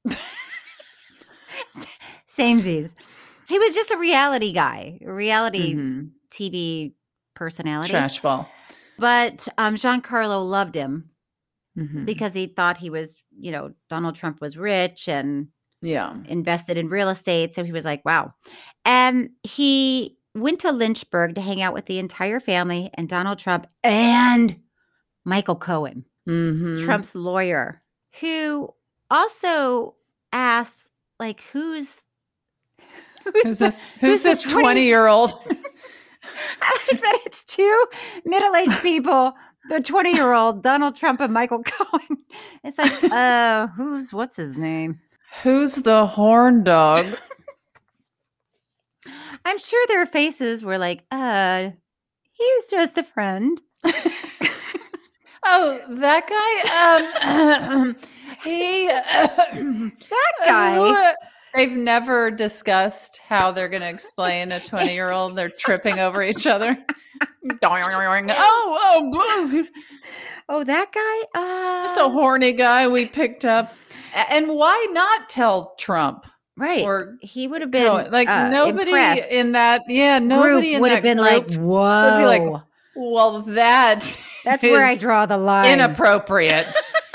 Samesies. He was just a reality guy, a reality TV personality. Trash ball. But Giancarlo loved him because he thought he was, Donald Trump was rich and invested in real estate. So he was like, wow. And he went to Lynchburg to hang out with the entire family and Donald Trump and Michael Cohen, Trump's lawyer, who also asked, like, who's this 20-year-old? I like that it's two middle-aged people, the 20-year-old Donald Trump and Michael Cohen. It's like, what's his name? Who's the horn dog? I'm sure their faces were like, he's just a friend. Oh, that guy? That guy. They've never discussed how they're going to explain a 20-year-old. They're tripping over each other. Oh, that guy? Just a horny guy we picked up. And why not tell Trump? Right. Or he would have been nobody impressed. in that, nobody would have been like, whoa. Would be like, well, that's where I draw the line. Inappropriate.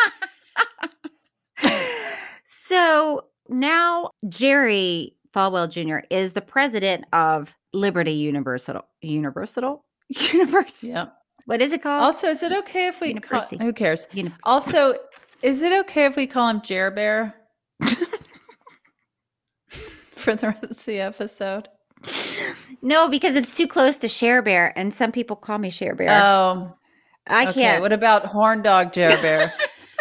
So now Jerry Falwell Jr. is the president of Liberty Universal. Yeah. What is it called? Also, is it okay if we who cares? Also, is it okay if we call him Jer Bear for the rest of the episode? No, because it's too close to Cher Bear, and some people call me Cher Bear. Oh, I can't. What about Horn Dog Jer Bear?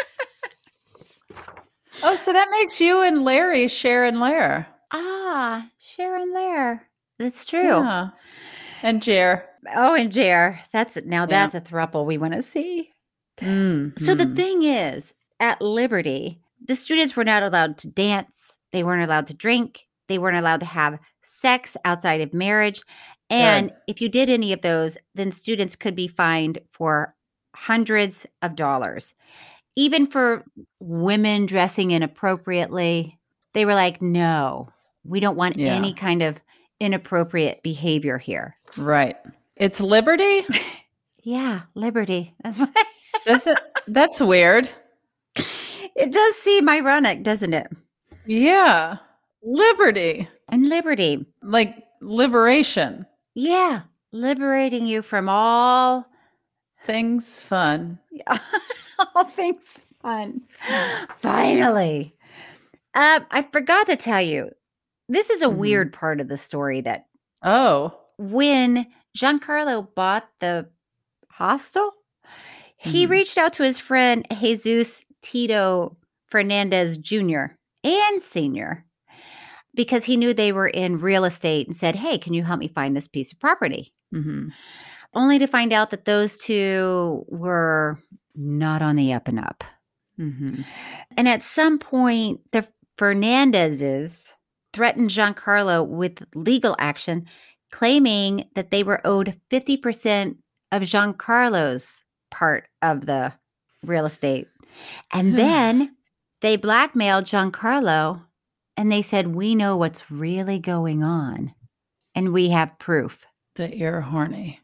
Oh, so that makes you and Larry Cher and Lair. Ah, Cher and Lair. That's true. Yeah. And Jer. Oh, and Jer. That's a throuple we want to see. So the thing is, at Liberty, the students were not allowed to dance. They weren't allowed to drink. They weren't allowed to have sex outside of marriage. And if you did any of those, then students could be fined for hundreds of dollars. Even for women dressing inappropriately, they were like, no, we don't want any kind of inappropriate behavior here. Right. It's Liberty? Yeah, Liberty. That's what That's weird. It does seem ironic, doesn't it? Yeah. Liberty. And liberty. Like liberation. Yeah. Liberating you from all things fun. All things fun. Finally. I forgot to tell you, this is a weird part of the story that when Giancarlo bought the hostel, he reached out to his friend Jesus Tito Fernandez Jr. and Sr. because he knew they were in real estate and said, hey, can you help me find this piece of property? Only to find out that those two were not on the up and up. And at some point, the Fernandezes threatened Giancarlo with legal action, claiming that they were owed 50% of Giancarlo's part of the real estate. And then they blackmailed Giancarlo and they said, we know what's really going on and we have proof. That you're horny.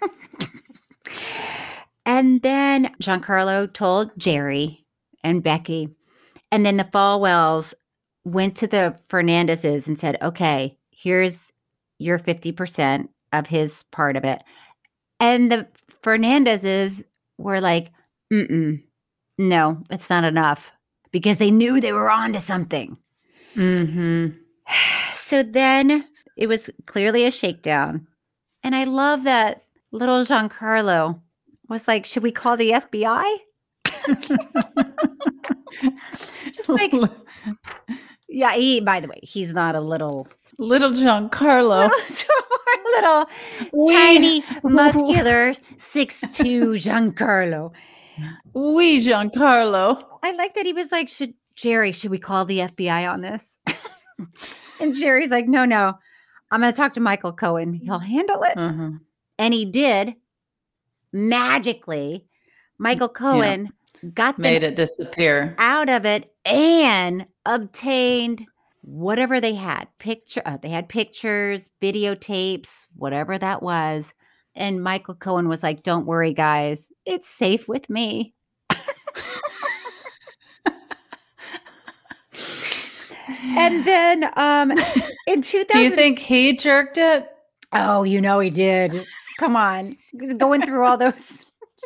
And then Giancarlo told Jerry and Becky. And then the Falwells went to the Fernandezes and said, okay, here's your 50% of his part of it. And the Fernandezes were like, no, it's not enough, because they knew they were on to something. So then it was clearly a shakedown. And I love that little Giancarlo was like, should we call the FBI? Just like, yeah, by the way, he's not a little Giancarlo. Little tiny, muscular, 6'2" Giancarlo. Giancarlo. I like that he was like, should we call the FBI on this? And Jerry's like, no, I'm going to talk to Michael Cohen. He'll handle it. And he did. Magically, Michael Cohen made it disappear out of it and obtained whatever they had. They had pictures, videotapes, whatever that was. And Michael Cohen was like, don't worry, guys. It's safe with me. And then in 2000... Do you think he jerked it? Oh, he did. Come on. He's going through all those...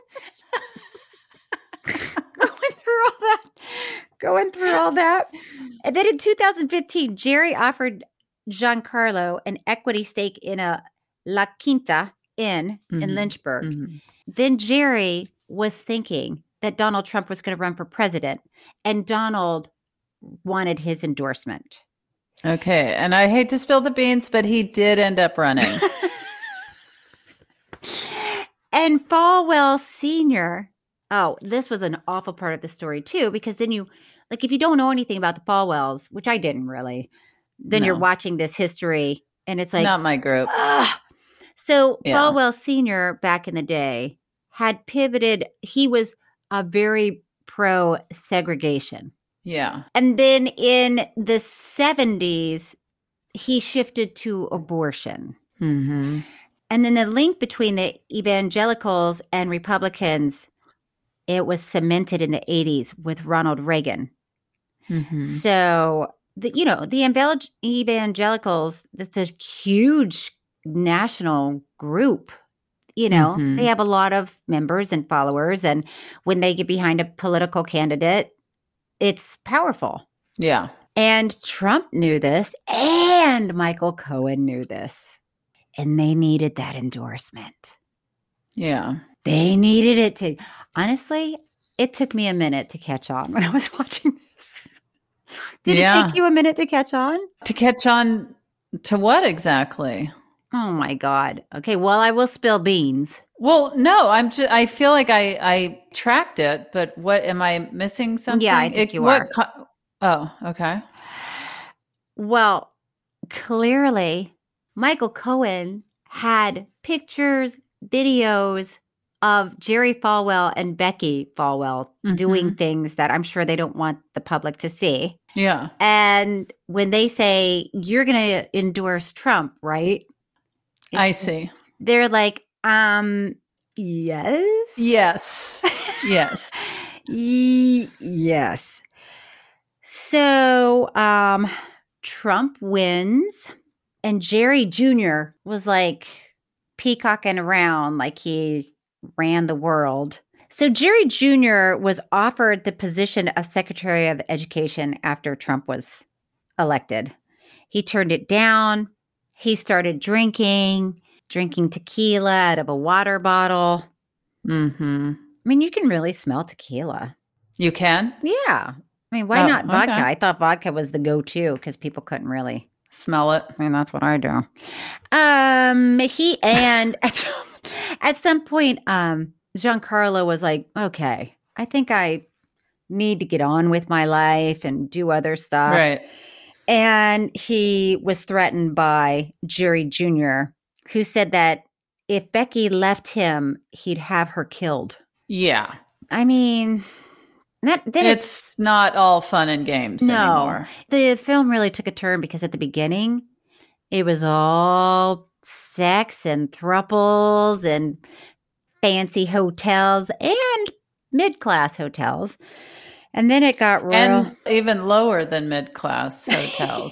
Going through all that. And then in 2015, Jerry offered Giancarlo an equity stake in a La Quinta Inn in Lynchburg. Then Jerry was thinking that Donald Trump was going to run for president, and Donald wanted his endorsement. Okay. And I hate to spill the beans, but he did end up running. And Falwell Sr., this was an awful part of the story too, because then if you don't know anything about the Falwells, which I didn't really, then you're watching this history and it's like, not my group. So Falwell Sr. back in the day had pivoted. He was a very pro segregation. Yeah. And then in the 70s, he shifted to abortion. And then the link between the evangelicals and Republicans, it was cemented in the 80s with Ronald Reagan. So, the evangelicals, that's a huge national group. They have a lot of members and followers. And when they get behind a political candidate, it's powerful. Yeah. And Trump knew this, and Michael Cohen knew this. And they needed that endorsement. Yeah. They needed it to. Honestly, it took me a minute to catch on when I was watching this. Did it take you a minute to catch on? To catch on to what exactly? Oh my God. Okay, well, I will spill beans. Well, no, I feel like I tracked it, but what, am I missing something? Yeah, I think you are. Okay. Well, clearly, Michael Cohen had pictures, videos of Jerry Falwell and Becky Falwell doing things that I'm sure they don't want the public to see. Yeah. And when they say, you're going to endorse Trump, right? I see. They're like, yes. Yes. Yes. Yes. So Trump wins, and Jerry Jr. was like peacocking around like he ran the world. So Jerry Jr. was offered the position of Secretary of Education after Trump was elected. He turned it down. He started drinking tequila out of a water bottle. Mm-hmm. I mean, you can really smell tequila. You can? Yeah. I mean, why not vodka? Okay. I thought vodka was the go-to because people couldn't really smell it. I mean, that's what I do. At some point, Giancarlo was like, okay, I think I need to get on with my life and do other stuff. Right. And he was threatened by Jerry Jr., who said that if Becky left him, he'd have her killed. Yeah. I mean, it's not all fun and games anymore. The film really took a turn because at the beginning, it was all sex and thruples and fancy hotels and mid-class hotels. And then it got real. And even lower than mid-class hotels.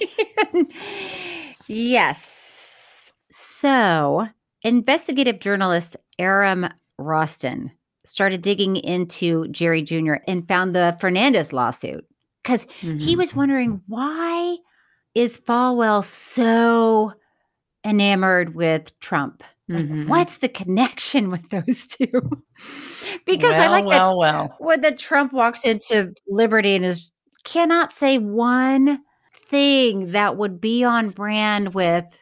Yes. So, investigative journalist Aram Roston started digging into Jerry Jr. and found the Fernandez lawsuit because he was wondering, why is Falwell so enamored with Trump? What's the connection with those two? Because I like that when the Trump walks into Liberty and cannot say one thing that would be on brand with,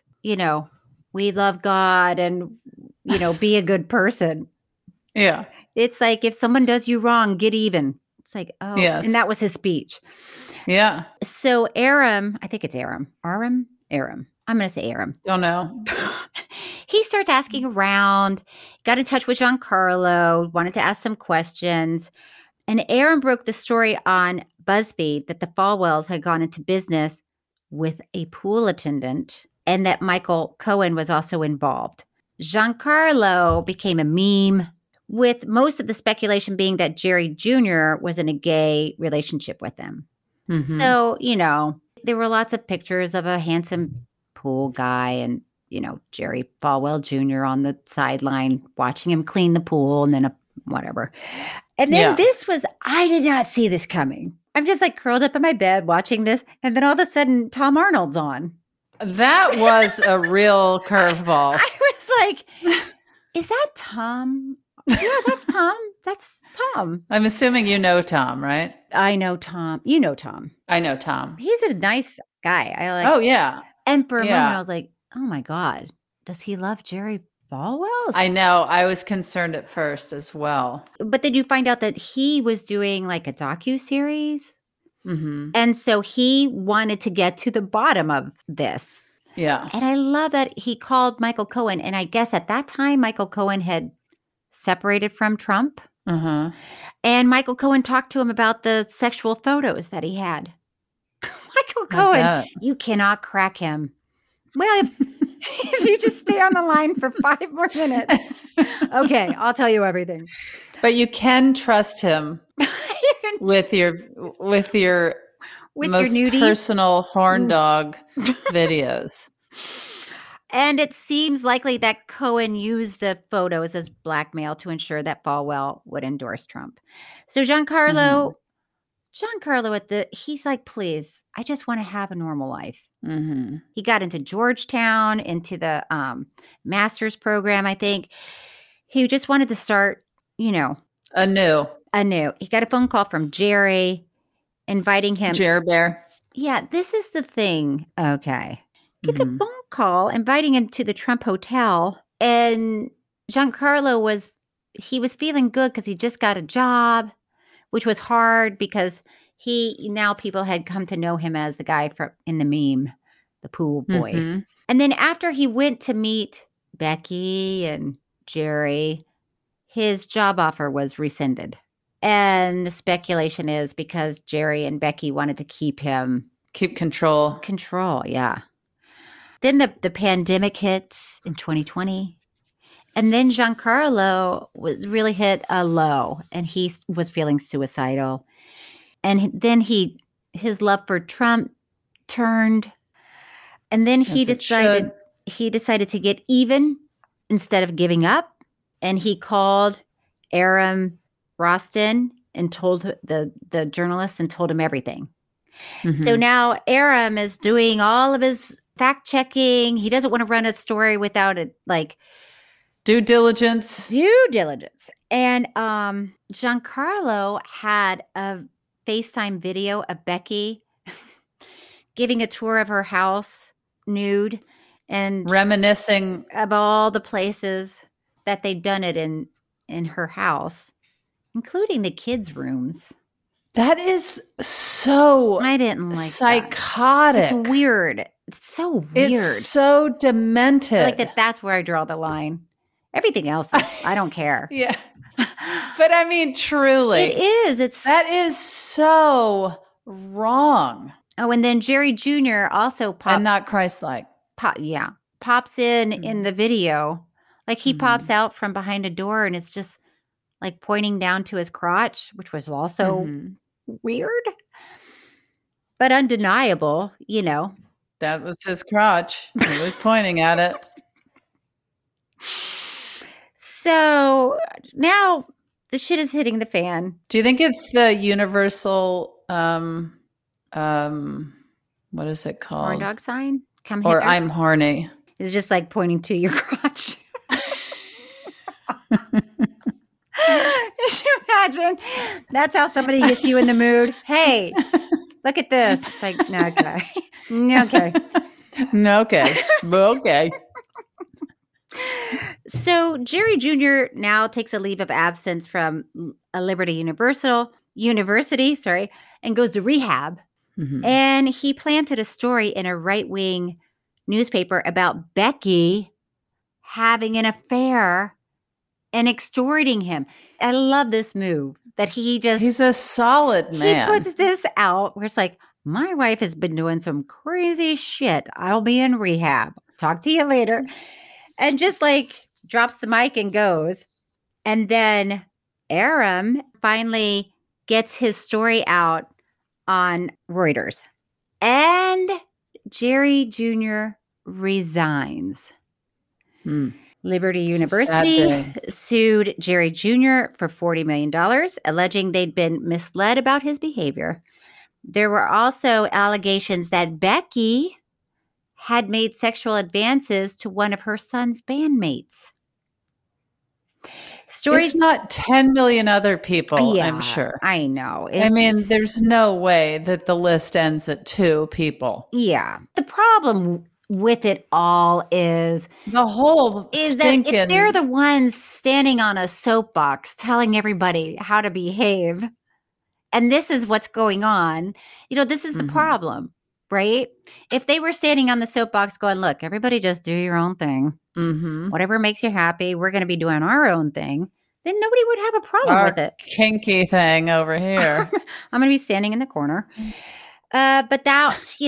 we love God and, be a good person. Yeah. It's like, if someone does you wrong, get even. It's like, oh, yes. And that was his speech. Yeah. So Aram, I think it's Aram. Aram? I'm going to say Aram. Don't know. He starts asking around, got in touch with Giancarlo, wanted to ask some questions. And Aram broke the story on BuzzFeed that the Falwells had gone into business with a pool attendant and that Michael Cohen was also involved. Giancarlo became a meme, with most of the speculation being that Jerry Jr. was in a gay relationship with them. So, there were lots of pictures of a handsome pool guy and, Jerry Falwell Jr. on the sideline watching him clean the pool and then whatever. And then I did not see this coming. I'm just like curled up in my bed watching this. And then all of a sudden, Tom Arnold's on. That was a real curveball. I was like, is that Tom? Yeah, that's Tom. That's Tom. I'm assuming you know Tom, right? I know Tom. You know Tom. I know Tom. He's a nice guy. Oh, yeah. And for a moment, I was like, oh my God, does he love Jerry Falwell? I know. I was concerned at first as well. But then you find out that he was doing like a docuseries. And so he wanted to get to the bottom of this. Yeah. And I love that he called Michael Cohen. And I guess at that time, Michael Cohen had separated from Trump. And Michael Cohen talked to him about the sexual photos that he had. Michael Cohen, you cannot crack him. Well, if you just stay on the line for 5 more minutes. Okay, I'll tell you everything. But you can trust him with your most personal horn dog videos. And it seems likely that Cohen used the photos as blackmail to ensure that Falwell would endorse Trump. So Giancarlo he's like, please, I just want to have a normal life. He got into Georgetown, into the master's program, I think. He just wanted to start, anew. He got a phone call from Jerry inviting him. Jerry Bear. Yeah, this is the thing. Okay. Gets a phone call inviting him to the Trump Hotel. And Giancarlo was feeling good because he just got a job, which was hard because now people had come to know him as the guy in the meme, the pool boy. And then after he went to meet Becky and Jerry, his job offer was rescinded. And the speculation is because Jerry and Becky wanted to keep control. Control, yeah. Then the pandemic hit in 2020. And then Giancarlo really hit a low and he was feeling suicidal. And then his love for Trump turned. And then he decided to get even instead of giving up. and he called Aram Roston and told the journalist and told him everything. Mm-hmm. So now Aram is doing all of his fact checking. He doesn't want to run a story without it, like due diligence. And Giancarlo had a FaceTime video of Becky giving a tour of her house nude and reminiscing of all the places that they'd done it in her house, including the kids' rooms. That is so I didn't like psychotic. That. It's weird. It's so weird. It's so demented. I like that. That's where I draw the line. Everything else, I don't care. Yeah. But I mean, truly. It is. That is so wrong. Oh, and then Jerry Jr. also popped. And not Christ-like. Pops in the video. Like he pops out from behind a door and it's just like pointing down to his crotch, which was also weird, but undeniable, you know. That was his crotch. He was pointing at it. So now the shit is hitting the fan. Do you think it's the universal, what is it called? Horn dog sign? Come or here. I'm horny. It's just like pointing to your crotch. Could you imagine? That's how somebody gets you in the mood. Hey, look at this. It's like, no, okay. Okay. So Jerry Jr. now takes a leave of absence from Liberty University, and goes to rehab. Mm-hmm. And he planted a story in a right-wing newspaper about Becky having an affair and extorting him. I love this move that he's a solid man. He puts this out where it's like, my wife has been doing some crazy shit. I'll be in rehab. Talk to you later. And just like drops the mic and goes. And then Aram finally gets his story out on Reuters. And Jerry Jr. resigns. Liberty University sued Jerry Jr. for $40 million, alleging they'd been misled about his behavior. There were also allegations that Becky had made sexual advances to one of her son's bandmates. If not 10 million other people, I'm sure. I know. There's no way that the list ends at 2 people. Yeah. The problem with it all is that if they're the ones standing on a soapbox telling everybody how to behave, and this is what's going on, this is the problem, right? If they were standing on the soapbox going, look, everybody just do your own thing. Mm-hmm. Whatever makes you happy, we're going to be doing our own thing. Then nobody would have a problem with it. Kinky thing over here. I'm going to be standing in the corner. But that's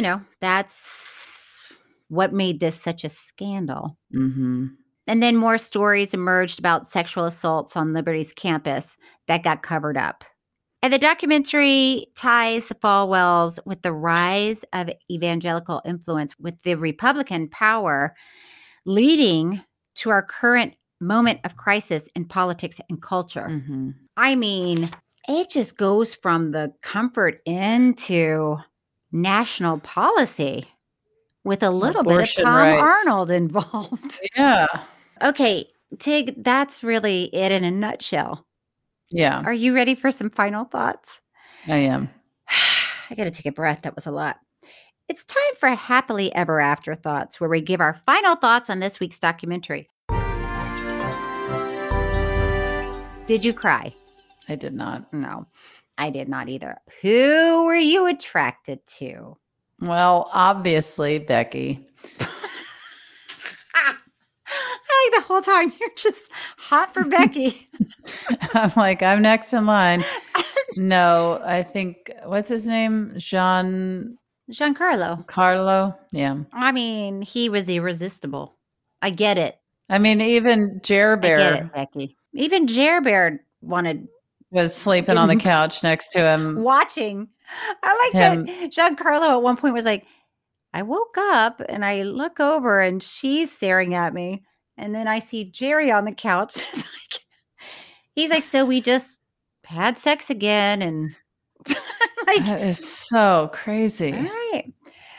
what made this such a scandal. Mm-hmm. And then more stories emerged about sexual assaults on Liberty's campus that got covered up. And the documentary ties the Falwells with the rise of evangelical influence with the Republican power leading to our current moment of crisis in politics and culture. Mm-hmm. I mean, it just goes from the comfort into national policy with a little Abortion bit of Tom rights. Arnold involved. Yeah. Okay, Tig, that's really it in a nutshell. Yeah. Are you ready for some final thoughts? I am. I got to take a breath. That was a lot. It's time for Happily Ever After Thoughts, where we give our final thoughts on this week's documentary. Did you cry? I did not. No, I did not either. Who were you attracted to? Well, obviously, Becky. I like the whole time you're just hot for Becky. I'm like, I'm next in line. No, I think, what's his name? Giancarlo. Carlo, yeah. I mean, he was irresistible. I get it. I mean, even Jer Bear. I get it, Becky. Even Jer Bear was sleeping on the couch next to him. Watching. I like that Giancarlo at one point was like, I woke up and I look over and she's staring at me. And then I see Jerry on the couch. He's like, so we just had sex again. And like, that is so crazy. All right.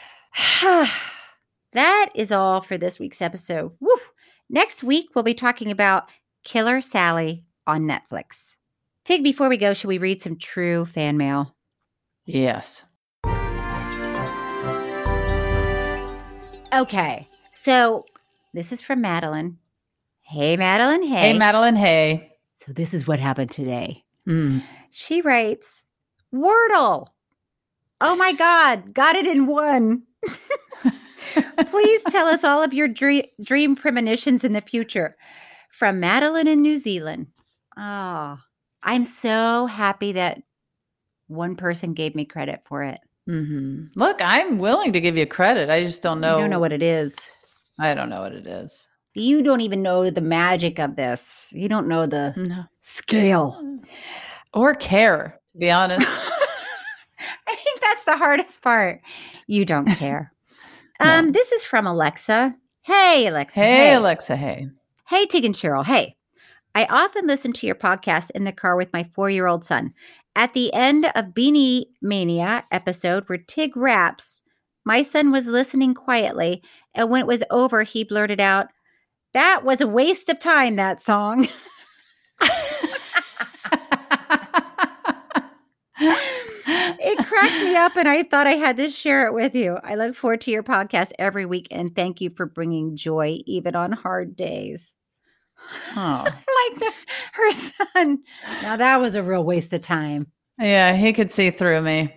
That is all for this week's episode. Woo. Next week, we'll be talking about Killer Sally on Netflix. Tig, before we go, should we read some true fan mail? Yes. Okay. So this is from Madeline. Hey, Madeline. Hey. Hey, Madeline. Hey. So this is what happened today. Mm. She writes, Wordle. Oh my God. Got it in one. Please tell us all of your dream premonitions in the future. From Madeline in New Zealand. Oh, I'm so happy that one person gave me credit for it. Mm-hmm. Look, I'm willing to give you credit. I just don't know. You don't know what it is. I don't know what it is. You don't even know the magic of this. You don't know the scale. Or care, to be honest. I think that's the hardest part. You don't care. No. This is from Alexa. Hey, Alexa. Hey, Alexa. Hey. Hey, Tig and Cheryl. Hey. I often listen to your podcast in the car with my 4-year-old son. At the end of Beanie Mania episode where Tig raps, my son was listening quietly, and when it was over, he blurted out, "That was a waste of time, that song." It cracked me up, and I thought I had to share it with you. I look forward to your podcast every week, and thank you for bringing joy even on hard days. Oh. Like her son. Now that was a real waste of time. Yeah, he could see through me.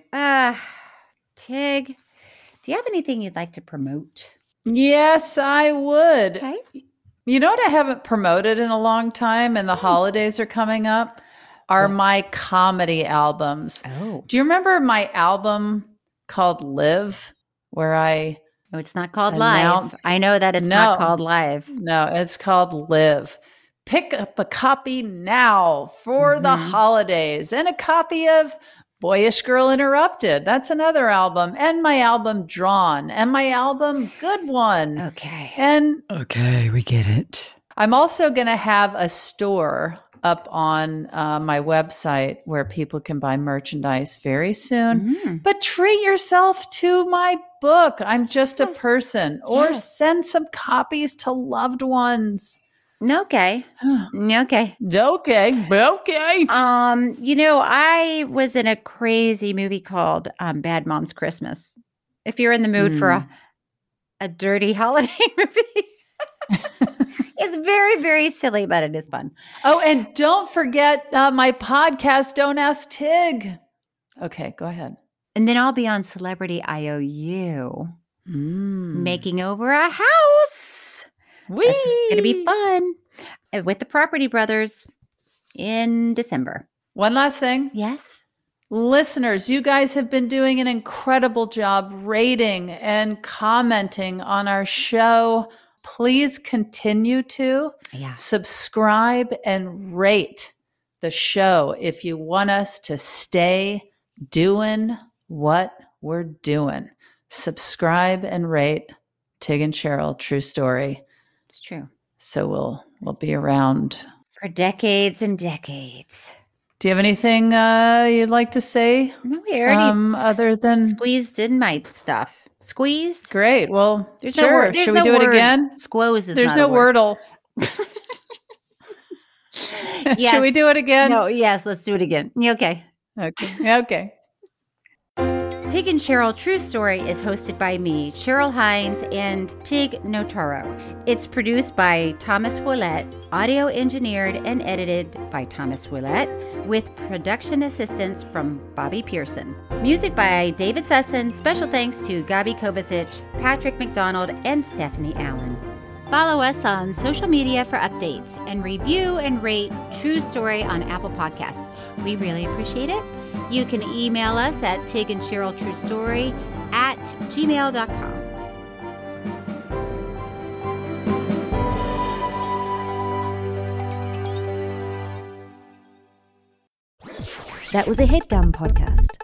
Tig, do you have anything you'd like to promote? Yes, I would. Okay. You know what I haven't promoted in a long time, and the holidays are coming up, are my comedy albums. Oh. Do you remember my album called Live, where I... No, it's not called Live. I know that it's not called Live. No, it's called Live. Pick up a copy now for the holidays, and a copy of Boyish Girl Interrupted. That's another album. And my album Drawn, and my album Good One. Okay. Okay, we get it. I'm also going to have a store up on my website where people can buy merchandise very soon. But treat yourself to my book, I'm Just a Person, or send some copies to loved ones. Okay. Okay. Okay. You know, I was in a crazy movie called Bad Moms Christmas. If you're in the mood for a dirty holiday movie. It's very, very silly, but it is fun. Oh, and don't forget my podcast, Don't Ask Tig. Okay, go ahead. And then I'll be on Celebrity IOU, making over a house. It's going to be fun with the Property Brothers in December. One last thing. Yes. Listeners, you guys have been doing an incredible job rating and commenting on our show. Please continue to subscribe and rate the show if you want us to stay doing what we're doing. Subscribe and rate Tig and Cheryl, True Story. It's true. So we'll be around for decades and decades. Do you have anything you'd like to say? No, we already other than squeezed in my stuff. Squeezed? Great. Well, there's sure. No word. Should we do it again? Squoze is There's not no a word. Wordle. Yes. Should we do it again? No, yes, let's do it again. Okay. Okay. Tig and Cheryl True Story is hosted by me, Cheryl Hines, and Tig Notaro. It's produced by Thomas Willett, audio engineered and edited by Thomas Willett, with production assistance from Bobby Pearson. Music by David Sussin. Special thanks to Gabi Kovacic, Patrick McDonald, and Stephanie Allen. Follow us on social media for updates and review and rate True Story on Apple Podcasts. We really appreciate it. You can email us at tigandcheryltruestory@gmail.com. That was a HeadGum podcast.